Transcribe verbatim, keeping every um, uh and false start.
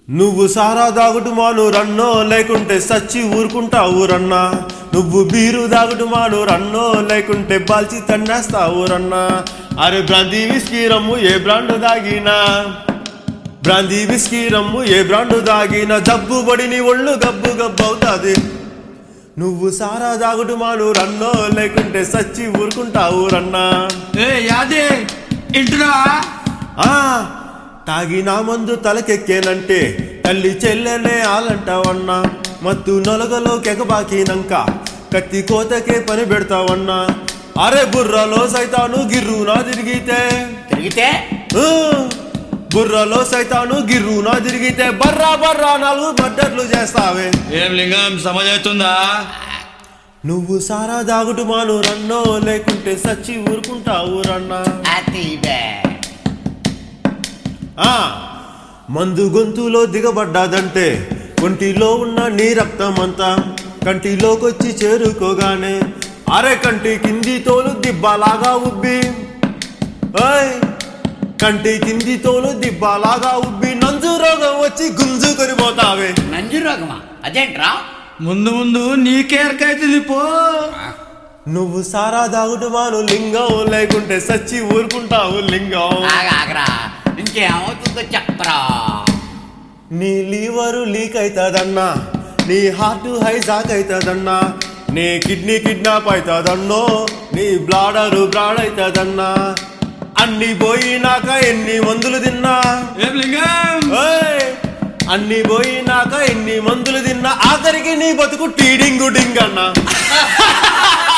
నువ్వు సారా దాగుడు మాను రన్నో లేకుంటే సచ్చి ఊరుకుంటావు రన్నా. నువ్వు బీరు దాగుడు మాను రన్నో లేకుంటే బాల్చి తన్నేస్తావు రన్నా. అరే బ్రాందీ విస్కీ రమ్ము ఏ బ్రాండ్ దాగినా, బ్రాందీ విస్కీ రమ్ము ఏ బ్రాండ్ దాగినా జబ్బు బడిని ఒళ్ళు గబ్బు గబ్బు అవుతాది. నువ్వు సారా దాగుడు మాను రన్నో లేకుంటే సచ్చి ఊరుకుంటావు రన్నా. ఏ యాదే ఇంటున్నా ఆ తాగినా మందు తలకెక్కేనంటే తల్లి చెల్లెనే ఆలంటావన్నా. మత్తు నొలగలో కెగబాకినంక కత్తి కోతకే పని పెడతావన్నా. అరే బుర్రలో సైతాను గిర్రునా తిరిగితే తిరిగితే బుర్రలో సైతాను గిర్రునా తిరిగితే బర్రా బర్రా నాలుగు మద్దర్లు చేస్తావే. ఏం లింగం సమజవుతుందా? నువ్వు సారా దాగుడు మాను రన్నో లేకుంటే సచ్చి ఊరుకుంటావు రన్నా. ఆ మందు గొంతులో దిగబడ్డాదంటే ఒంటిలో ఉన్న నీ రక్తమంతా కంటిలోకొచ్చి చేరుకోగానే అరే కంటి కింది తోలు దిబ్బలాగా ఉబ్బి, కంటి కింది తోలు దిబ్బలాగా ఉబ్బి నంజు రోగం వచ్చి గుంజుకొని పోతావే. నంజు రోగమా? అదేంట్రా? ముందు ముందు నీకేరకైతుంది పో. నువ్వు సారా దాగుడు మాను లింగం లేకుంటే సచ్చి ఊరుకుంటావు లింగం. ఆగరా ఇంకేమవుతుందో చెప్పరా. నీ లీవరు లీక్ అవుతుందన్నా, నీ హార్ట్ హైజాక్ అవుతుందన్నా, నీ కిడ్నీ కిడ్నాప్ అవుతుందన్నో, నీ బ్లాడరు బ్రాడ్ అవుతుందన్నా. అన్ని పోయినాక ఎన్ని మందులు తిన్నా, ఏం లింగం అన్ని పోయినాక ఎన్ని మందులు తిన్నా ఆఖరికి నీ బతుకు టీడింగు డింగ్ అన్నా.